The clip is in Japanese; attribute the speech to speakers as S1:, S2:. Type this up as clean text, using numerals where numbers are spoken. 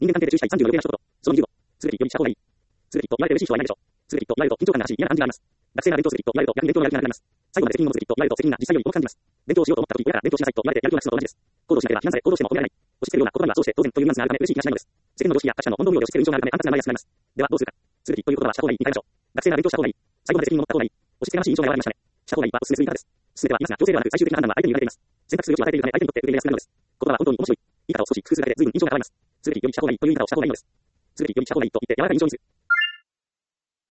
S1: 人間関係で注意したい36例の一言。その20語。すべてよりした方がいい。すべてと言われて嬉しい人はいないでしょう。すべてと言われると緊張感があるし嫌な感じがあります。学生が勉強すべてと言われると逆に勉強のやる気がなくなります。最後まで責任を持つべきと言われると責任が実際より重く感じます。勉強をしようと思った時親から勉強しなさいと言われてやる気をなくすのと同じです。行動しなければ非難され行動しても褒められない。押し付けるような言葉にはそうして当然というニュアンスがあるため嬉しい気がしないのです。世間の常識や他者の本当無用で押し付ける印象があるため反発が生まれやすくなります。ではどうするか。すべてという言葉はした方がいいに変えましょう。学生が勉強した方がいい。最後まで責任を持った方がいい。押し付けがましい印象が和らぎましたね。した方がいいはおすすめする言い方です。進めてはいますが強制ではなく最終的な判断は相手に委ねています。選択する余地を与えているため相手にとって受け入れやすくなるのです。言葉は本当に面白い。言い方を少し工夫するだけで随分印象が変わります。すべてよりした方がいいという言い方をした方がいいのです。すべてよりした方がいいと言って柔らかい印象にする。